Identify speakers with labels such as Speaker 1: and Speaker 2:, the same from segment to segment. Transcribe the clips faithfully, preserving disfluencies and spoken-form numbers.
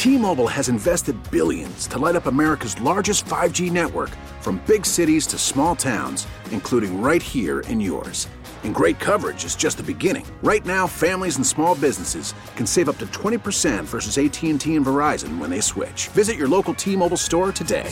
Speaker 1: T-Mobile has invested billions to light up America's largest five G network, from big cities to small towns, including right here in yours. And great coverage is just the beginning. Right now, families and small businesses can save up to twenty percent versus A T and T and Verizon when they switch. Visit your local T-Mobile store today.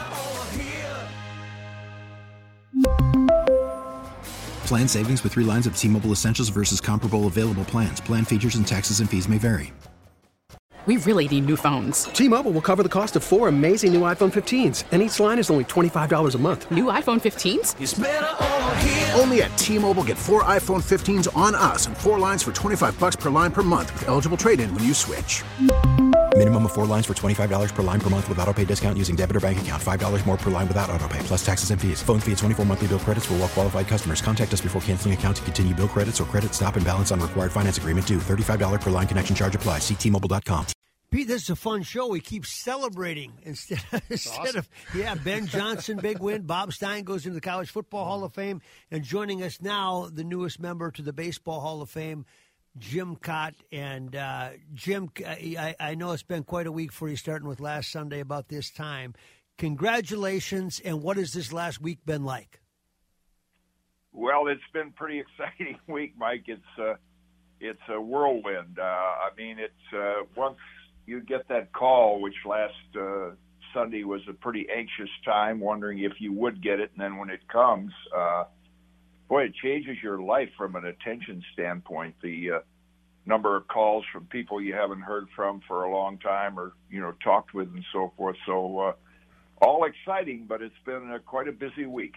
Speaker 2: Plan savings with three lines of T-Mobile Essentials versus comparable available plans. Plan features and taxes and fees may vary.
Speaker 3: We really need new phones.
Speaker 4: T-Mobile will cover the cost of four amazing new iPhone fifteens, and each line is only twenty-five dollars a month.
Speaker 3: New iPhone fifteens?
Speaker 1: It's better over here. Only at T-Mobile, get four iPhone fifteens on us and four lines for twenty-five dollars per line per month with eligible trade-in when you switch.
Speaker 2: Minimum of four lines for twenty-five dollars per line per month with autopay discount using debit or bank account. five dollars more per line without autopay, plus taxes and fees. Phone fee at twenty-four monthly bill credits for well-qualified customers. Contact us before canceling account to continue bill credits or credit stop and balance on required finance agreement due. thirty-five dollars per line connection charge applies. See T Mobile dot com.
Speaker 5: Pete, this is a fun show. We keep celebrating instead, instead awesome. of, yeah, Ben Johnson, big win. Bob Stein goes into the College Football Hall of Fame. And joining us now, the newest member to the Baseball Hall of Fame, Jim Kaat. And uh, Jim, I, I know it's been quite a week for you, starting with last Sunday about this time. Congratulations, and what has this last week been like?
Speaker 6: Well, it's been a pretty exciting week, Mike. It's, uh, it's a whirlwind. Uh, I mean, it's uh, once you get that call, which last uh, Sunday was a pretty anxious time, wondering if you would get it. And then when it comes, uh, boy, it changes your life from an attention standpoint. The uh, number of calls from people you haven't heard from for a long time or, you know, talked with and so forth. So uh, all exciting, but it's been uh, quite a busy week.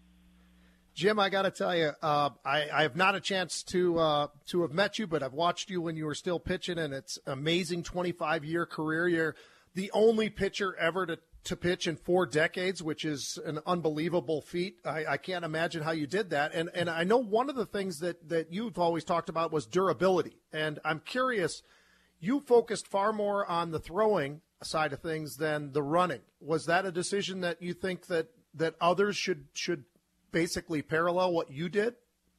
Speaker 7: Jim, I got to tell you, uh, I, I have not a chance to uh, to have met you, but I've watched you when you were still pitching, and it's an amazing twenty-five-year career. You're the only pitcher ever to, to pitch in four decades, which is an unbelievable feat. I, I can't imagine how you did that. And and I know one of the things that, that you've always talked about was durability. And I'm curious, you focused far more on the throwing side of things than the running. Was that a decision that you think that, that others should should basically parallel what you did?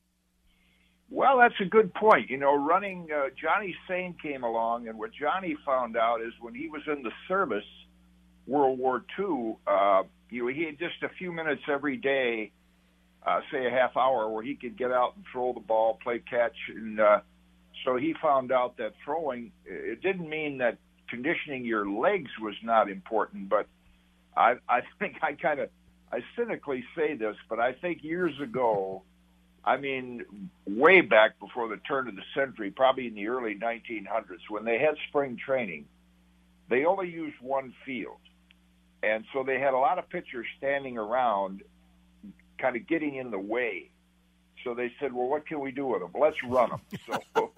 Speaker 6: Well, that's a good point. You know, running, uh, Johnny Sane came along, and what Johnny found out is when he was in the service, World War Two, uh, you know, he had just a few minutes every day, uh, say a half hour, where he could get out and throw the ball, play catch. And uh, so he found out that throwing, it didn't mean that conditioning your legs was not important, but I, I think I kind of, I cynically say this, but I think years ago, I mean, way back before the turn of the century, probably in the early nineteen hundreds, when they had spring training, they only used one field. And so they had a lot of pitchers standing around kind of getting in the way. So they said, well, what can we do with them? Let's run them. So,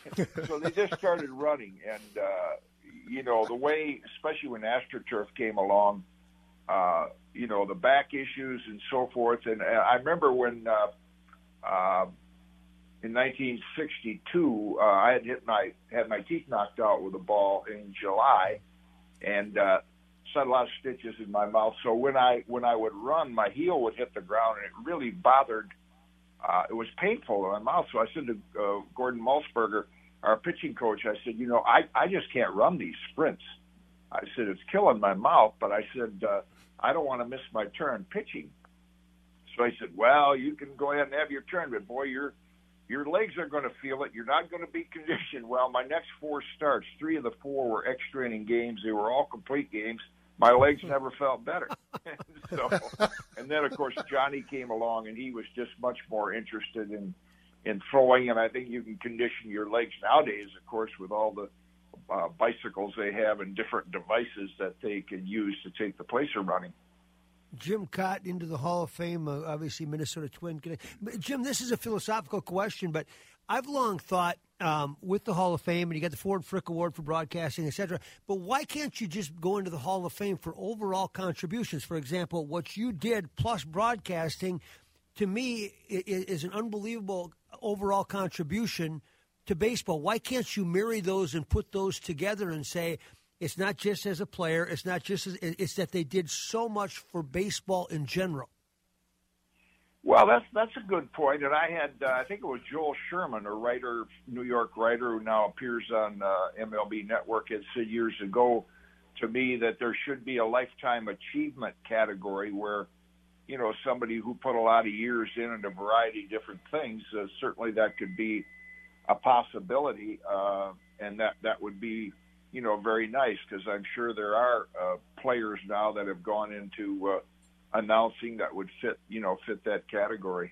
Speaker 6: so they just started running. And, uh, you know, the way, especially when AstroTurf came along, uh, you know, the back issues and so forth. And I remember when uh, uh, in nineteen sixty-two, uh, I had hit my had my teeth knocked out with a ball in July, and uh, set a lot of stitches in my mouth. So when I when I would run, my heel would hit the ground, and it really bothered. Uh, it was painful in my mouth. So I said to uh, Gordon Malzberger, our pitching coach, I said, you know, I I just can't run these sprints. I said, it's killing my mouth, but I said, uh, I don't want to miss my turn pitching. So I said, well, you can go ahead and have your turn, but boy, your your legs are going to feel it. You're not going to be conditioned. Well, my next four starts, three of the four were extra inning games. They were all complete games. My legs never felt better. so, and then, of course, Johnny came along, and he was just much more interested in, in throwing, and I think you can condition your legs nowadays, of course, with all the Uh, bicycles they have and different devices that they can use to take the place of running.
Speaker 5: Jim Kaat into the Hall of Fame, uh, obviously Minnesota Twin. Jim, this is a philosophical question, but I've long thought um, with the Hall of Fame, and you got the Ford Frick Award for broadcasting, et cetera, but why can't you just go into the Hall of Fame for overall contributions? For example, what you did plus broadcasting, to me, is an unbelievable overall contribution to baseball. Why can't you marry those and put those together and say it's not just as a player, it's not just as, it's that they did so much for baseball in general?
Speaker 6: Well, that's that's a good point. And I had, uh, I think it was Joel Sherman, a writer, New York writer who now appears on uh, M L B Network, had said years ago to me that there should be a lifetime achievement category where, you know, somebody who put a lot of years in in a variety of different things, uh, certainly that could be a possibility, uh, and that, that would be, you know, very nice, because I'm sure there are uh, players now that have gone into uh, announcing that would fit, you know, fit that category.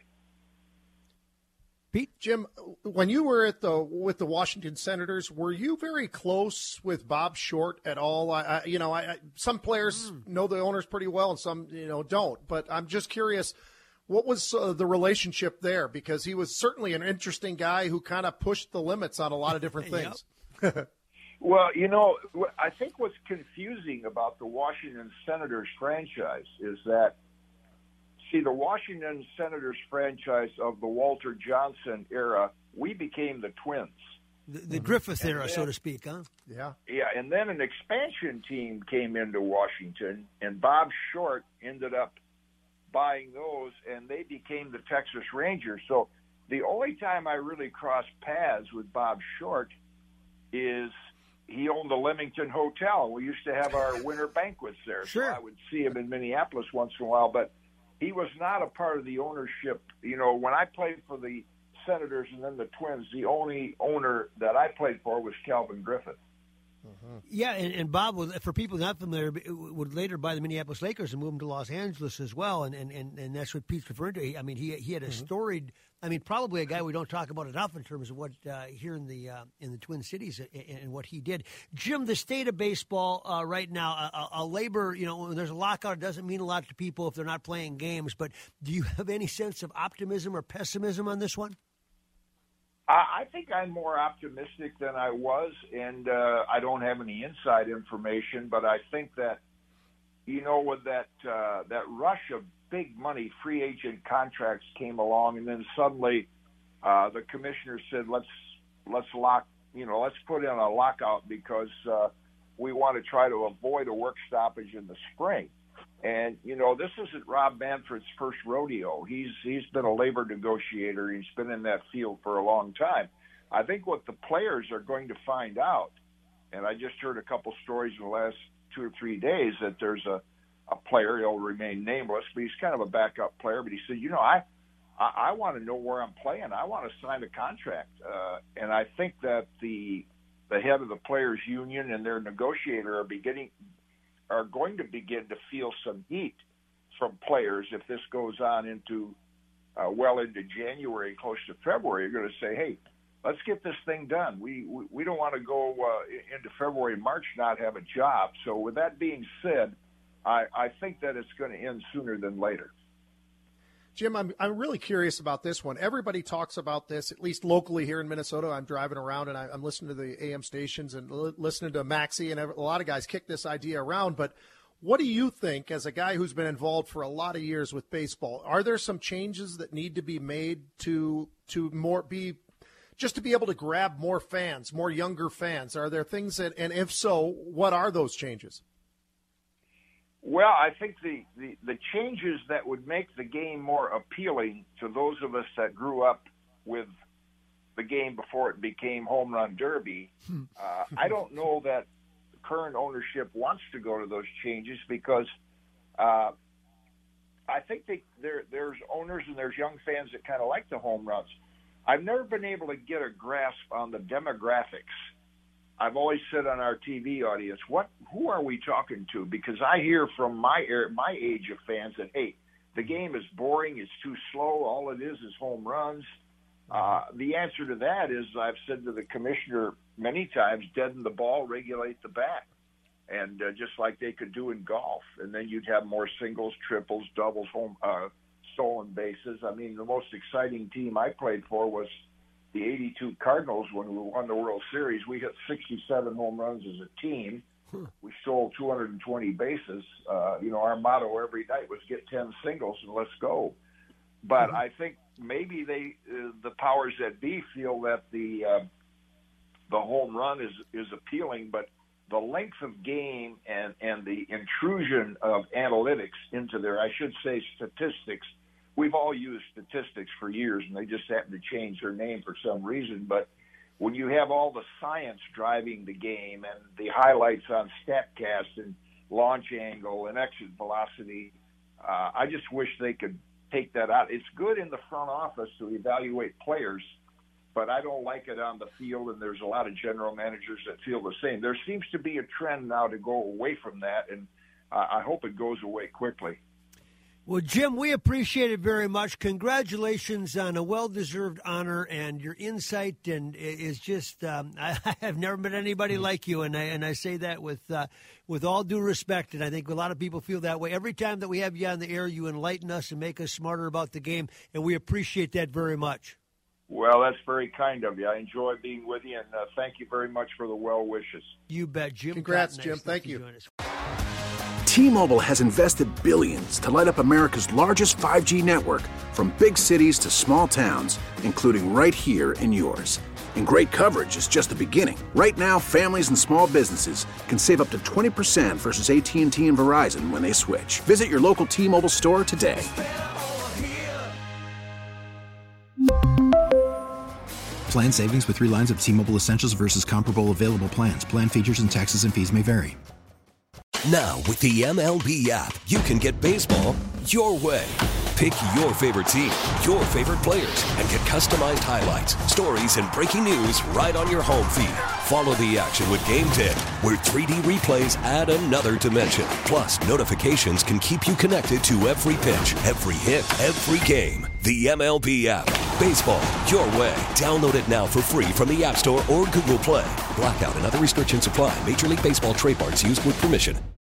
Speaker 7: Pete, Jim, when you were at the with the Washington Senators, were you very close with Bob Short at all? I, I you know, I, I, some players mm. know the owners pretty well, and some, you know, don't. But I'm just curious, what was uh, the relationship there? Because he was certainly an interesting guy who kind of pushed the limits on a lot of different things.
Speaker 6: Well, you know, I think what's confusing about the Washington Senators franchise is that, see, the Washington Senators franchise of the Walter Johnson era, we became the Twins.
Speaker 5: The, the Griffith era, then, so to speak, huh?
Speaker 7: Yeah.
Speaker 6: Yeah, and then an expansion team came into Washington, and Bob Short ended up buying those, and they became the Texas Rangers. So the only time I really crossed paths with Bob Short is he owned the Leamington Hotel. We used to have our winter banquets there.
Speaker 5: Sure.
Speaker 6: So I would see him in Minneapolis once in a while, but he was not a part of the ownership. You know, when I played for the Senators and then the Twins, the only owner that I played for was Calvin Griffith.
Speaker 5: Mm-hmm. Yeah, and, and Bob, was, for people not familiar, would later buy the Minneapolis Lakers and move them to Los Angeles as well, and and, and, and that's what Pete's referring to. I mean, he he had a mm-hmm. storied, I mean, probably a guy we don't talk about enough in terms of what uh, here in the uh, in the Twin Cities and, and what he did. Jim, the state of baseball uh, right now, a, a labor, you know, when there's a lockout, it doesn't mean a lot to people if they're not playing games, but do you have any sense of optimism or pessimism on this one?
Speaker 6: I think I'm more optimistic than I was, and uh, I don't have any inside information, but I think that, you know, with that uh, that rush of big money free agent contracts came along, and then suddenly uh, the commissioner said, let's let's lock, you know, let's put in a lockout because uh, we want to try to avoid a work stoppage in the spring. And, you know, this isn't Rob Manfred's first rodeo. He's he's been a labor negotiator. He's been in that field for a long time. I think what the players are going to find out, and I just heard a couple stories in the last two or three days that there's a, a player, he'll remain nameless, but he's kind of a backup player. But he said, you know, I I, I want to know where I'm playing. I want to sign a contract. Uh, and I think that the the head of the players' union and their negotiator are beginning – are going to begin to feel some heat from players if this goes on into uh, well into January, close to February. You're going to say, hey, let's get this thing done. We we, we don't want to go uh, into February, March, not have a job. So with that being said, I, I think that it's going to end sooner than later.
Speaker 7: Jim, I'm I'm really curious about this one. Everybody talks about this, at least locally here in Minnesota. I'm driving around and I, I'm listening to the A M stations and li- listening to Maxie, and a lot of guys kick this idea around. But what do you think, as a guy who's been involved for a lot of years with baseball, are there some changes that need to be made to to more be just to be able to grab more fans, more younger fans? Are there things that, and if so, what are those changes?
Speaker 6: Well, I think the, the, the changes that would make the game more appealing to those of us that grew up with the game before it became Home Run Derby, uh, I don't know that the current ownership wants to go to those changes because uh, I think they, there, there's owners and there's young fans that kind of like the home runs. I've never been able to get a grasp on the demographics. I've always said on our T V audience, what, who are we talking to? Because I hear from my my age of fans that, hey, the game is boring, it's too slow, all it is is home runs. Uh, the answer to that is, I've said to the commissioner many times, deaden the ball, regulate the bat. And uh, just like they could do in golf. And then you'd have more singles, triples, doubles, home uh, stolen bases. I mean, the most exciting team I played for was the eighty-two Cardinals when we won the World Series. We hit sixty-seven home runs as a team. Hmm. We stole two hundred twenty bases. Uh, you know, our motto every night was get ten singles and let's go. But mm-hmm. I think maybe they, uh, the powers that be, feel that the uh, the home run is is appealing, but the length of game and and the intrusion of analytics into their, I should say, statistics we've all used statistics for years, and they just happen to change their name for some reason. But when you have all the science driving the game and the highlights on StatCast and launch angle and exit velocity, uh, I just wish they could take that out. It's good in the front office to evaluate players, but I don't like it on the field, and there's a lot of general managers that feel the same. There seems to be a trend now to go away from that, and uh, I hope it goes away quickly.
Speaker 5: Well, Jim, we appreciate it very much. Congratulations on a well-deserved honor, and your insight and is just um, I, I have never met anybody like you, and I and I say that with uh, with all due respect, and I think a lot of people feel that way. Every time that we have you on the air, you enlighten us and make us smarter about the game, and we appreciate that very much.
Speaker 6: Well, that's very kind of you. I enjoy being with you, and uh, thank you very much for the well wishes.
Speaker 5: You bet, Jim.
Speaker 7: Congrats,
Speaker 5: Cotton,
Speaker 7: Jim.
Speaker 5: nice
Speaker 7: Thank you.
Speaker 1: T-Mobile has invested billions to light up America's largest five G network, from big cities to small towns, including right here in yours. And great coverage is just the beginning. Right now, families and small businesses can save up to twenty percent versus A T and T and Verizon when they switch. Visit your local T-Mobile store today.
Speaker 2: Plan savings with three lines of T-Mobile Essentials versus comparable available plans. Plan features and taxes and fees may vary.
Speaker 8: Now, with the M L B app, you can get baseball your way. Pick your favorite team, your favorite players, and get customized highlights, stories, and breaking news right on your home feed. Follow the action with Game Tip, where three D replays add another dimension. Plus, notifications can keep you connected to every pitch, every hit, every game. The M L B app. Baseball your way. Download it now for free from the App Store or Google Play. Blackout and other restrictions apply. Major League Baseball trademarks used with permission.